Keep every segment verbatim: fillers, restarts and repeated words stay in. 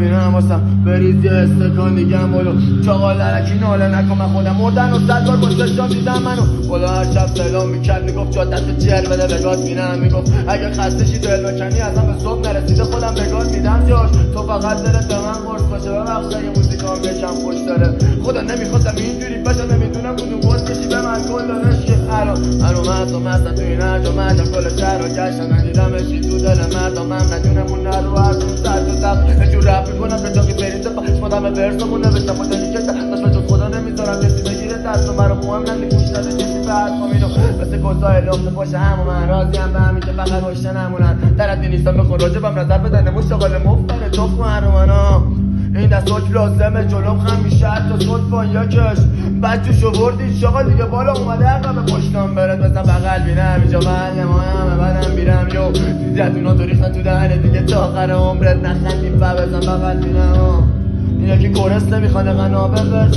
ببینم واسم بریز یه استکان دیگم بلو چاقال لرکی ناله نکن من خودم مردن و صد بار پشتشان دیدم منو خدا هر شب سلام میکرد میگفت جا دست جر بده بگات بینم میگفت اگه خستشی دل بکنی ازم به صبح نرسیده خودم بگات میدم جاش تو فقط دلت به من قرص باشه ببخش اگه موزیکام یکم خوش داره خدا نمیخواستم اینجوری بشه نمیدونم کدوم قرص کشی به من کل دارش که الان الان مردم هستم توی این هرجا مردم کل شهر رو گشتم ندیدمشی تو دل مردم هم ندونمون نرو از اون سر تو سب اشور رپ میکنم به جا که بریزه پشمادم برسمون نوشتم و دلی کشتم داشت به جز خدا نمیذارم کسی بگیره دست و مرا مهم نمی گوش نده کسی به حرفام اینو مثل گزای لخت پاشه همو من راضیم به همین که فقط روشته نمونن طرفی نیستم بخون راجبم نظر بدن نمون شغال مفتنه تخم هرومنا این دستاک لازمه جلوم خم میشه حتی صد با یکش بچه وردی شاقا دیگه بالا اومده عقب پشتم برد بزن بغل بینم اینجا محل ما همه بدم بیرم یو دیدتونا تو ریختن تو دهنه دیگه تا آخر عمرت نخندیم و بزن بغل بینم این یکی کورس نمیخوانه غنابه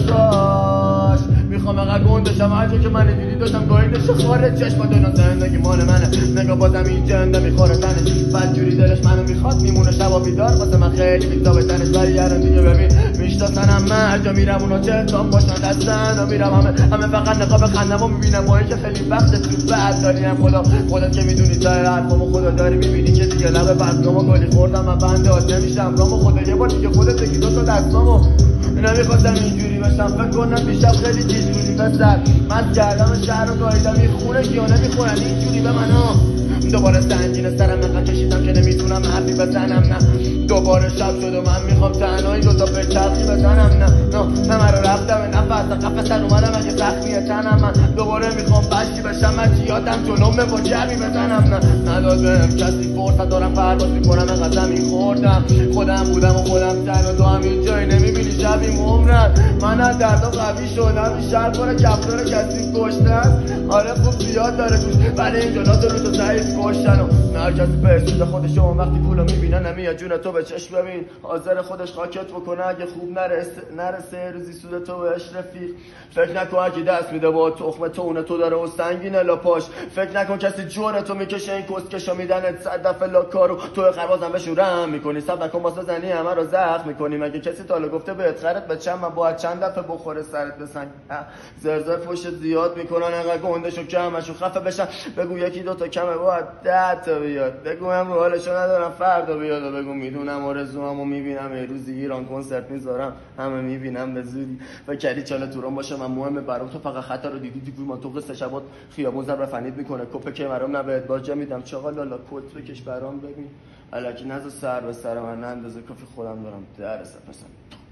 برساش میخوام اقا گندشم هرچه که من دیدی داشتم گاهیدش خارج چشم دنیا زندگی مال منه نگاه بازم این جنده میخوره تنش بدجوری دلش منو میخواد میمونه شبا بیدار واسه من خیلی بیتا به تنش ولی الان دیگه ببین میشناسنم من هر جا میرم اونا چه اتام باشن دستن و میرم همه همه فقط نقاب خندم و میبینم ماهی که خیلی وقت تو بعد داریم خدا خودت که میدونی تا حرفامو خدا داری میبینی که دیگه لبه بستم و گلی خوردم و بنده آد نمیشم رامو خدا یه بار دیگه خودت بگی دو تا دستامو نمیخواستم اینجوری باشم فکر کنم دیشب خیلی چیزجوری بسر من کردم شهر رو گاهیدم میخونه یا نمیخونن اینجوری به منو دوباره سنگین سرم نقل کشیدم که نمیتونم حرفی بزنم نه دوباره شب شد و من میخوام تنهایی دوتا به چرخی بزنم نه نه نه من رو رفتم نفس قفص سر اومدم اگه زخمیه تنم من دوباره میخوام بچی بشم من چیادم جلومه با جبی بزنم نه نداد بهم کسی فرصت دارم پرواز میکنم انقدر زمین خوردم خودم بودم و خودم تن و تو هم هیچ جایی نمیبینی شبیم عمرن من از دردا قوی شدم این شهر پر کفتار کسی کشتن آره خوب زیاد داره توش ولی این جلات رو تو ضعیف کشتن و هر کسی به سود خودش اون وقتی پولو میبینه نمیاد جون تو به چشم ببین حاضر خودش خاکت بکنه اگه خوب نرسه نرسه روزی سود تو بهش رفیق فکر نکن اگه دست میده با تخم تو اون تو داره و سنگینه لاپاش فکر نکن کسی جوره تو میکشه این کسکشا میدنت صد دفعه لاکارو تو خربازم بشورم میکنی سب نکن واسه زنی همه رو زخم میکنی مگه کسی تاله گفته بهت خرت به چند من باید چند دفعه بخوره سرت بسنگ زرزر پشت زیاد میکنن انقدر گندشو کمشو خفه بشن بگو یکی دوتا کمه باید ده تا بیاد بگو هم رو حالشو ندارم فردا بیاد و بگو میدونم آرزوامو میبینم یه روزی ایران کنسرت میذارم همه میبینم به زودی و کردی چاله توران باشه من مهمه برام تو فقط خطر رو دیدی دیگه من تو قصه شبات خیابون زبر فنید میکنه کپه که مرام نبهت باجا میدم چاقا لالا کلت بکش برام ببین الکی نذار سر به سر من اندازه کافی خودم دارم درس مثلا